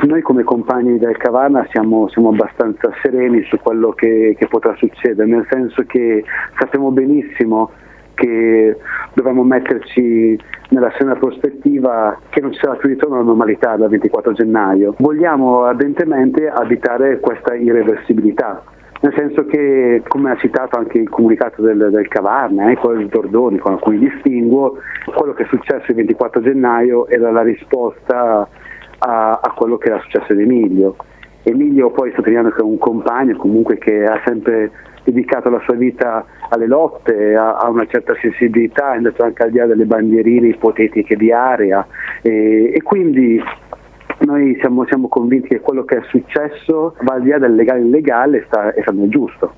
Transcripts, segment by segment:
Noi come compagni del Cavarna siamo abbastanza sereni su quello che potrà succedere, nel senso che sappiamo benissimo che dovremmo metterci nella serena prospettiva che non ci sarà più ritorno alla normalità dal 24 gennaio. Vogliamo ardentemente evitare questa irreversibilità, nel senso che, come ha citato anche il comunicato del Cavarna, quello di Dordoni, con alcuni distinguo, quello che è successo il 24 gennaio era la risposta a quello che era successo ad Emilio. Emilio, poi sottolineando che è un compagno comunque che ha sempre dedicato la sua vita alle lotte, a una certa sensibilità, è andato anche al di là delle bandierine ipotetiche di area, e quindi noi siamo convinti che quello che è successo va al di là del legale e illegale e sta nel giusto.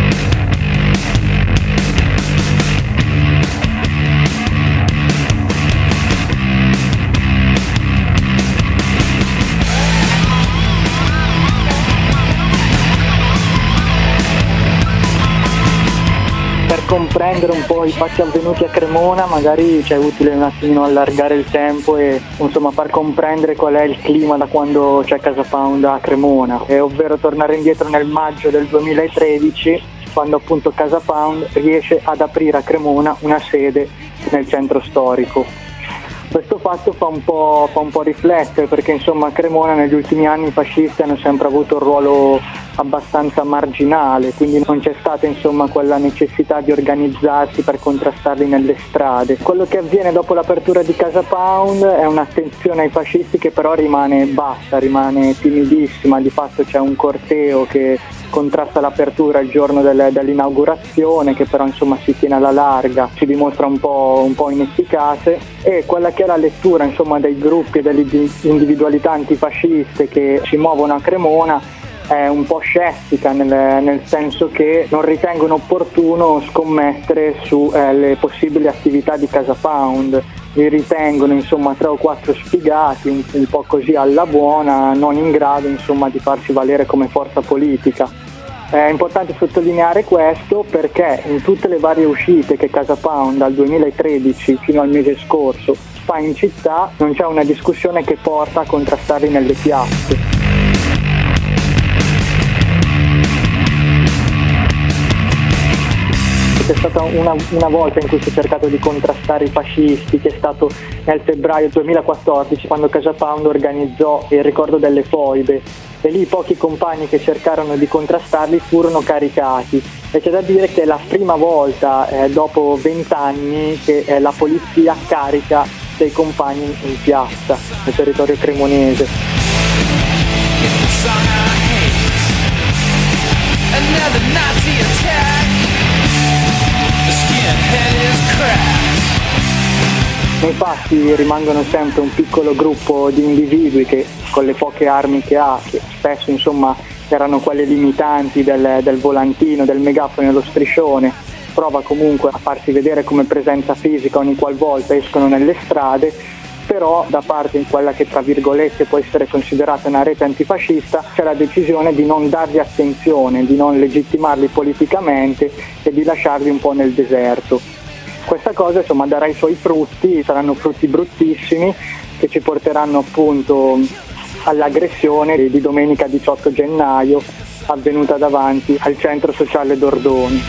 Per comprendere un po' i fatti avvenuti a Cremona magari c'è utile un attimino allargare il tempo e insomma far comprendere qual è il clima da quando c'è Casa Pound a Cremona, ovvero tornare indietro nel maggio del 2013, quando appunto Casa Pound riesce ad aprire a Cremona una sede nel centro storico. Questo fatto fa un po' riflettere, perché insomma a Cremona negli ultimi anni i fascisti hanno sempre avuto un ruolo abbastanza marginale, quindi non c'è stata insomma quella necessità di organizzarsi per contrastarli nelle strade. Quello che avviene dopo l'apertura di Casa Pound è un'attenzione ai fascisti che però rimane bassa, rimane timidissima. Di fatto c'è un corteo che contrasta l'apertura il giorno dell'inaugurazione, che però insomma si tiene alla larga, si dimostra un po' inefficace, e quella che è la lettura insomma dei gruppi e delle individualità antifasciste che si muovono a Cremona è un po' scettica, nel senso che non ritengono opportuno scommettere sulle possibili attività di Casa Pound. Li ritengono insomma 3 o 4 sfigati, un po' così alla buona, non in grado insomma di farsi valere come forza politica. È importante sottolineare questo perché in tutte le varie uscite che Casa Pound dal 2013 fino al mese scorso fa in città non c'è una discussione che porta a contrastarli nelle piazze. C'è stata una volta in cui si è cercato di contrastare i fascisti, che è stato nel febbraio 2014, quando Casa Pound organizzò il ricordo delle foibe, e lì pochi compagni che cercarono di contrastarli furono caricati, e c'è da dire che è la prima volta dopo 20 anni che la polizia carica dei compagni in piazza nel territorio cremonese. Nei fatti rimangono sempre un piccolo gruppo di individui che, con le poche armi che ha, che spesso insomma erano quelle limitanti del volantino, del megafono e dello striscione, prova comunque a farsi vedere come presenza fisica ogni qualvolta escono nelle strade, però da parte in quella che tra virgolette può essere considerata una rete antifascista c'è la decisione di non dargli attenzione, di non legittimarli politicamente e di lasciarli un po' nel deserto. Questa cosa insomma darà i suoi frutti, saranno frutti bruttissimi che ci porteranno appunto all'aggressione di domenica 18 gennaio avvenuta davanti al centro sociale Dordoni.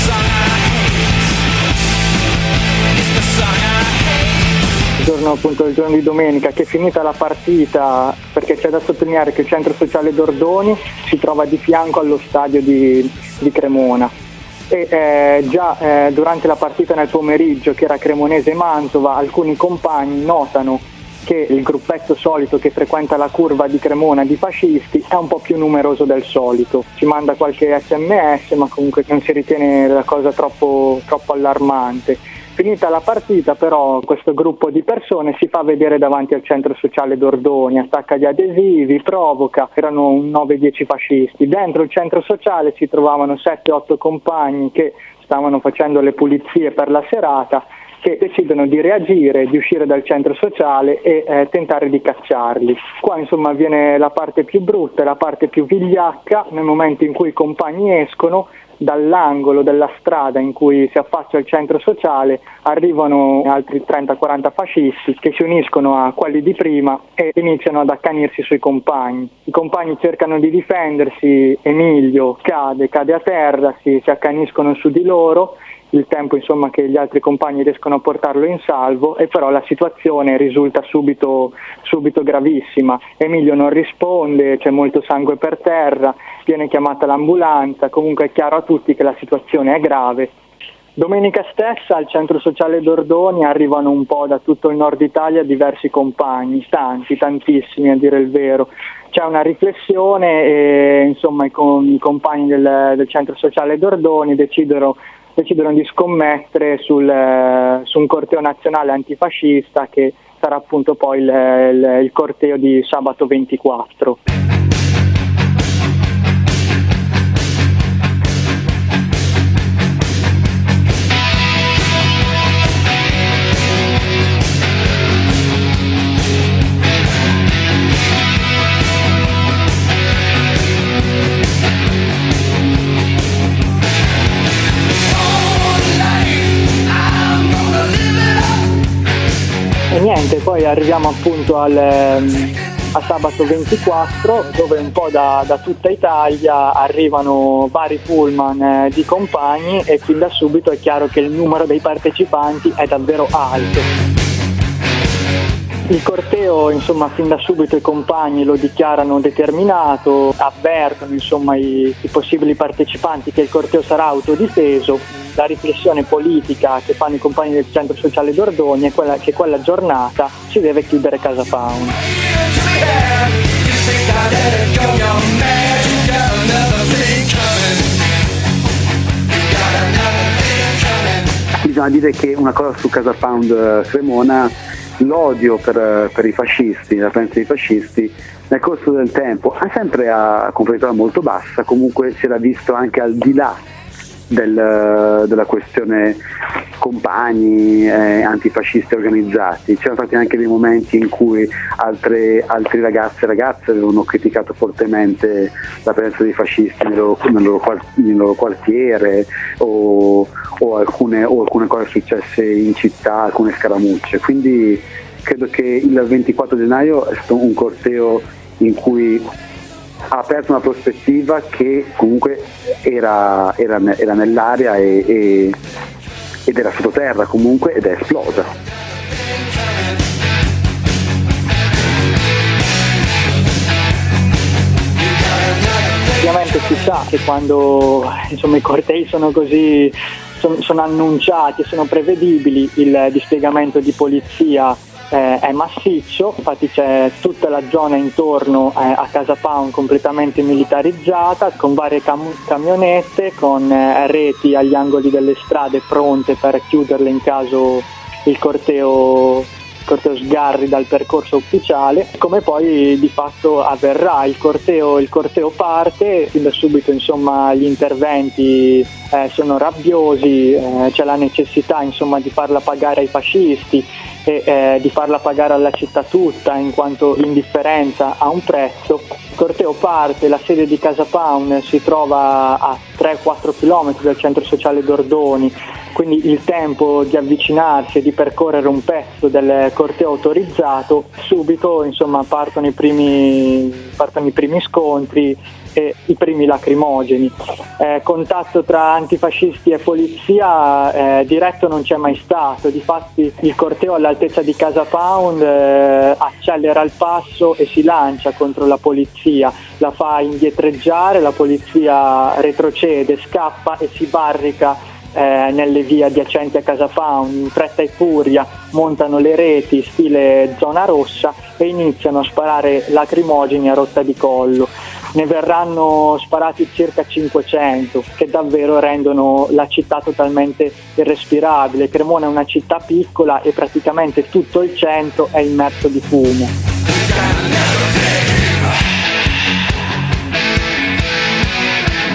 Il giorno di domenica, che è finita la partita, perché c'è da sottolineare che il centro sociale Dordoni si trova di fianco allo stadio di Cremona, e già durante la partita nel pomeriggio, che era Cremonese-Mantova, alcuni compagni notano che il gruppetto solito che frequenta la curva di Cremona di fascisti è un po' più numeroso del solito. Ci manda qualche SMS, ma comunque non si ritiene la cosa troppo allarmante. Finita la partita però questo gruppo di persone si fa vedere davanti al centro sociale Dordoni, attacca gli adesivi, provoca, erano 9-10 fascisti. Dentro il centro sociale si trovavano 7-8 compagni che stavano facendo le pulizie per la serata, che decidono di reagire, di uscire dal centro sociale e tentare di cacciarli. Qua insomma viene la parte più brutta, la parte più vigliacca. Nel momento in cui i compagni escono, dall'angolo della strada in cui si affaccia il centro sociale arrivano altri 30-40 fascisti che si uniscono a quelli di prima e iniziano ad accanirsi sui compagni. I compagni cercano di difendersi, Emilio cade a terra, si accaniscono su di loro, il tempo insomma che gli altri compagni riescono a portarlo in salvo, e però la situazione risulta subito gravissima. Emilio non risponde, c'è molto sangue per terra, viene chiamata l'ambulanza, comunque è chiaro a tutti che la situazione è grave. Domenica stessa al centro sociale Dordoni arrivano un po' da tutto il nord Italia diversi compagni, tantissimi a dire il vero. C'è una riflessione e insomma i compagni del centro sociale Dordoni decidono di scommettere su un corteo nazionale antifascista che sarà appunto poi il corteo di sabato 24. E niente, poi arriviamo appunto a sabato 24, dove un po' da tutta Italia arrivano vari pullman di compagni e fin da subito è chiaro che il numero dei partecipanti è davvero alto. Il corteo, insomma, fin da subito i compagni lo dichiarano determinato, avvertono insomma i possibili partecipanti che il corteo sarà autodifeso. La riflessione politica che fanno i compagni del centro sociale Dordoni è quella che quella giornata si deve chiudere Casa Pound. Bisogna dire che una cosa su Casa Pound Cremona: l'odio per i fascisti, la presenza dei fascisti nel corso del tempo, sempre a conflittualità molto bassa, comunque si era visto anche al di là della questione compagni antifascisti organizzati. C'erano stati anche dei momenti in cui altri ragazzi e ragazze avevano criticato fortemente la presenza dei fascisti nel loro quartiere o alcune cose successe in città, alcune scaramucce. Quindi credo che il 24 gennaio è stato un corteo in cui ha aperto una prospettiva che comunque era nell'aria ed era sottoterra comunque, ed è esplosa. Ovviamente si sa che quando insomma i cortei sono così, sono annunciati, sono prevedibili, il dispiegamento di polizia è massiccio, infatti c'è tutta la zona intorno a Casa Pound completamente militarizzata, con varie camionette, con reti agli angoli delle strade pronte per chiuderle in caso il corteo sgarri dal percorso ufficiale. Come poi di fatto avverrà, il corteo parte, fin da subito insomma gli interventi sono rabbiosi, c'è la necessità insomma di farla pagare ai fascisti e di farla pagare alla città tutta, in quanto l'indifferenza ha un prezzo. Il corteo parte, la sede di Casa Pound si trova a 3-4 km dal centro sociale Dordoni, quindi il tempo di avvicinarsi e di percorrere un pezzo del corteo autorizzato. Subito insomma partono i primi scontri e i primi lacrimogeni. Contatto tra antifascisti e polizia diretto non c'è mai stato, difatti il corteo all'altezza di Casa Pound accelera il passo e si lancia contro la polizia, la fa indietreggiare, la polizia retrocede, scappa e si barrica nelle vie adiacenti a Casa Pound. In fretta e furia montano le reti stile zona rossa e iniziano a sparare lacrimogeni a rotta di collo. Ne verranno sparati circa 500, che davvero rendono la città totalmente irrespirabile. Cremona è una città piccola e praticamente tutto il centro è immerso di fumo.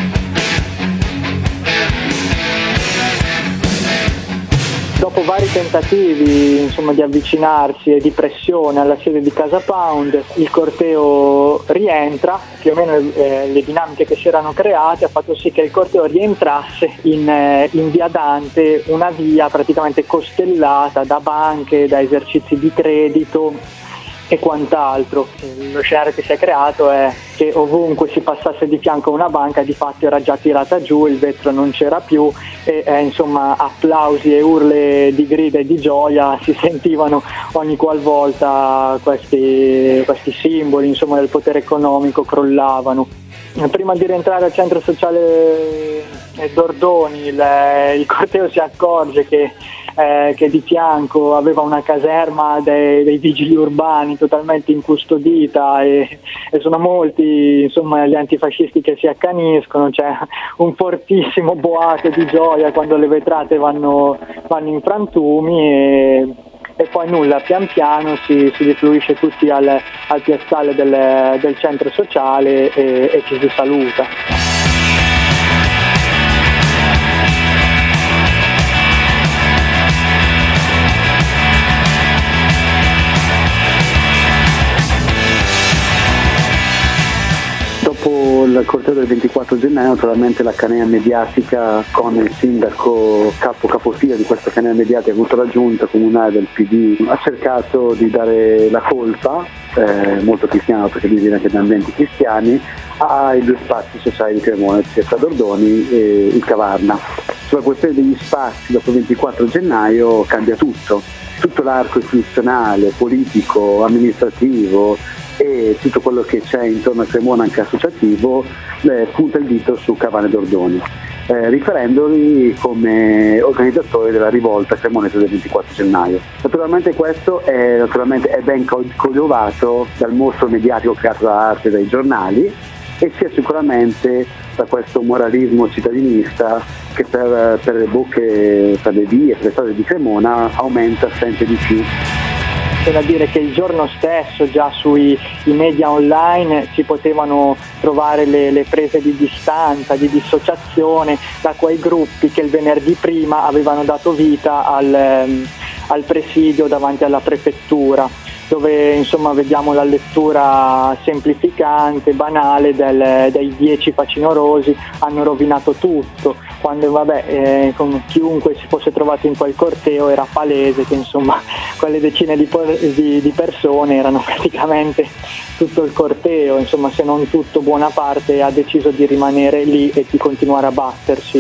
Dopo vari tentativi tentativi insomma di avvicinarsi e di pressione alla sede di Casa Pound, il corteo rientra, più o meno le dinamiche che si erano create ha fatto sì che il corteo rientrasse in via Dante, una via praticamente costellata da banche, da esercizi di credito e quant'altro. Lo scenario che si è creato è che ovunque si passasse di fianco a una banca di fatto era già tirata giù, il vetro non c'era più e insomma applausi e urle di grida e di gioia si sentivano ogni qualvolta questi simboli insomma del potere economico crollavano. Prima di rientrare al centro sociale Dordoni il corteo si accorge che di fianco aveva una caserma dei vigili urbani totalmente incustodita e sono molti insomma gli antifascisti che si accaniscono, c'è un fortissimo boato di gioia quando le vetrate vanno in frantumi e poi nulla, pian piano si rifluisce tutti al piazzale del centro sociale e ci si saluta. Dopo il corteo del 24 gennaio naturalmente la canea mediatica con il sindaco capofila di questa canea mediatica avuto la giunta comunale del PD ha cercato di dare la colpa, molto cristiano perché lui viene anche da ambienti cristiani, ai due spazi sociali di Cremona, Piazza Dordoni e il Cavarna. Sulla questione degli spazi dopo il 24 gennaio cambia tutto l'arco istituzionale, politico, amministrativo e tutto quello che c'è intorno a Cremona anche associativo punta il dito su Cavarna e Dordoni, riferendoli come organizzatori della rivolta cremonese del 24 gennaio. Naturalmente questo è ben coadiuvato dal mostro mediatico creato da arte dai giornali e sia sicuramente da questo moralismo cittadinista che per le bocche, per le vie, per le strade di Cremona aumenta sempre di più. C'è da dire che il giorno stesso già sui media online si potevano trovare le prese di distanza, di dissociazione da quei gruppi che il venerdì prima avevano dato vita al presidio davanti alla prefettura, dove insomma vediamo la lettura semplificante, banale dei 10 facinorosi hanno rovinato tutto, quando con chiunque si fosse trovato in quel corteo era palese che insomma quelle decine di persone erano praticamente tutto il corteo, insomma se non tutto, buona parte ha deciso di rimanere lì e di continuare a battersi.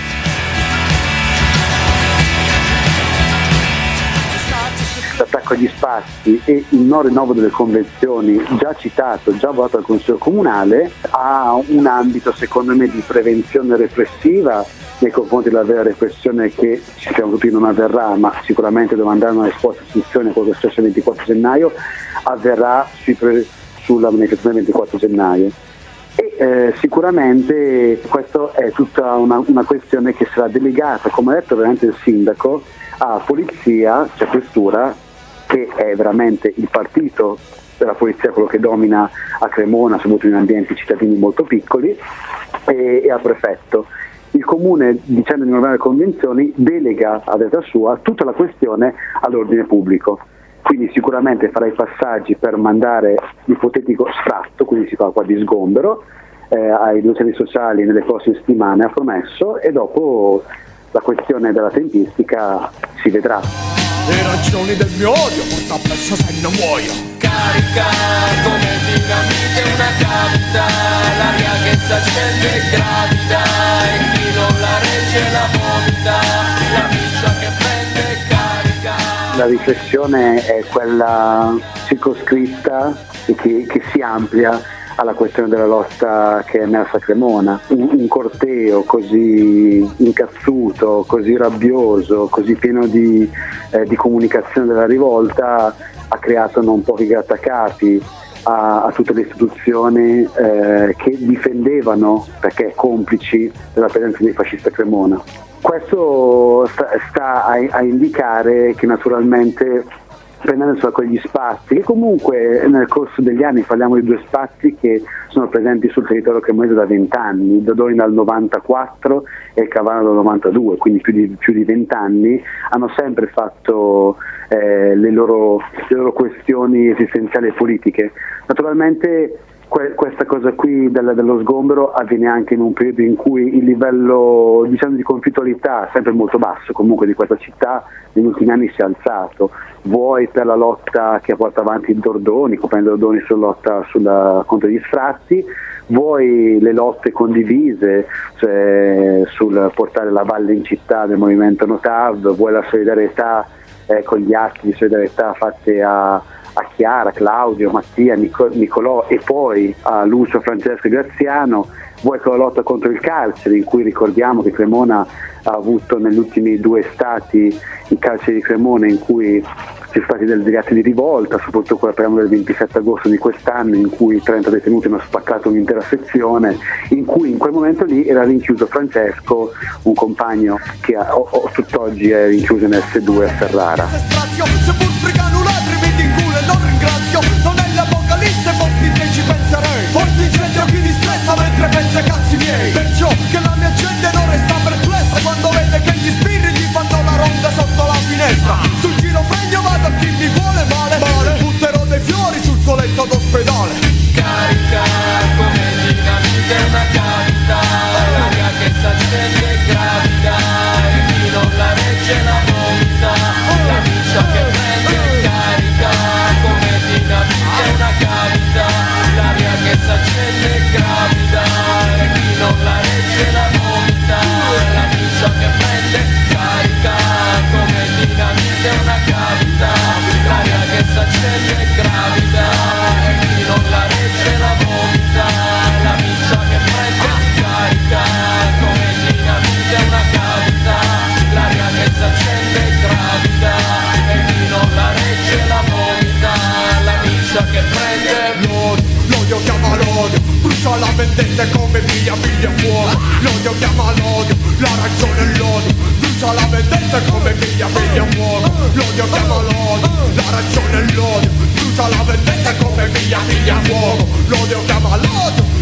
L'attacco agli spazi e il non rinnovo delle convenzioni già citato, già votato dal Consiglio Comunale, ha un ambito secondo me di prevenzione repressiva nei confronti della vera repressione che ci siamo tutti non avverrà, ma sicuramente dove andranno a esposte istruzioni quello che è successo il 24 gennaio avverrà sulla manifestazione del 24 gennaio. E sicuramente questa è tutta una questione che sarà delegata, come ha detto veramente il sindaco, a polizia, cioè questura, che è veramente il partito della polizia, quello che domina a Cremona, soprattutto in ambienti cittadini molto piccoli, e al prefetto. Il comune, dicendo di non avere convenzioni, delega a detta sua tutta la questione all'ordine pubblico. Quindi sicuramente farà i passaggi per mandare l'ipotetico sfratto, quindi si fa qua di sgombero, ai due centri sociali nelle prossime settimane ha promesso, e dopo la questione della tempistica si vedrà. Le ragioni del mio odio porta appresso se non muoio. Carica come dinamite una cavità, l'aria che s'accende e gravita, e chi non la regge la vomita, la miccia che prende e carica. La riflessione è quella circoscritta e che si amplia alla questione della lotta che è emersa a Cremona. Un corteo così incazzuto, così rabbioso, così pieno di comunicazione della rivolta ha creato non pochi grattacapi a tutte le istituzioni che difendevano, perché complici della presenza dei fascisti a Cremona. Questo sta a indicare che naturalmente prendendo quegli spazi che comunque nel corso degli anni, parliamo di 2 spazi che sono presenti sul territorio cremonese da 20 anni, il Dodoni dal 94 e il Cavano dal 92, quindi più di 20 anni, hanno sempre fatto le loro questioni esistenziali e politiche. Naturalmente questa cosa qui dello sgombero avviene anche in un periodo in cui il livello, diciamo, di conflittualità, sempre molto basso comunque, di questa città negli ultimi anni si è alzato, vuoi per la lotta che porta avanti il Dordoni, coprendo Dordoni sulla lotta contro gli sfratti, vuoi le lotte condivise, cioè sul portare la valle in città del movimento Notav, vuoi la solidarietà con gli atti di solidarietà fatte a Chiara, Claudio, Mattia, Nicolò e poi a Lucio, Francesco e Graziano, vuoi con la lotta contro il carcere, in cui ricordiamo che Cremona ha avuto negli ultimi 2 stati i carceri di Cremona in cui ci sono stati degli atti di rivolta, soprattutto quella parliamo del 27 agosto di quest'anno, in cui 30 detenuti hanno spaccato un'intera sezione, in cui in quel momento lì era rinchiuso Francesco, un compagno che tutt'oggi è rinchiuso in S2 a Ferrara. Non ringrazio, non è l'apocalisse, forse te ci penserei. Forse c'è chi mi stressa mentre pensa ai cazzi miei. Perciò che la mia gente non resta perplessa quando vede che gli spiriti gli fanno la ronda sotto la finestra. Sul girofregno vado a chi mi vuole male. Butterò dei fiori sul suo letto d'ospedale. Carica come dinamite una cavità, l'aria che s'accende e gravita, e chi non la regge la vomita, la miccia che prende carica. Una cavità, l'aria che s'accende e gravida, e chi non la regge la vomita, la miccia che prende carica, come dinamite una cavità, l'aria che s'accende e gravida, e chi non la regge la vomita, la miccia che prende carica, come dinamite una cavità, l'aria che s'accende e gravida, e chi non la regge la vomita, che prende l'odio chiama l'odio, brucia la vendetta come piglia fuoco, l'odio chiama l'odio, la ragione è l'odio, brucia la vendetta come piglia fuoco, l'odio chiama l'odio, la ragione è l'odio, brucia la vendetta come piglia fuoco, l'odio chiama l'odio,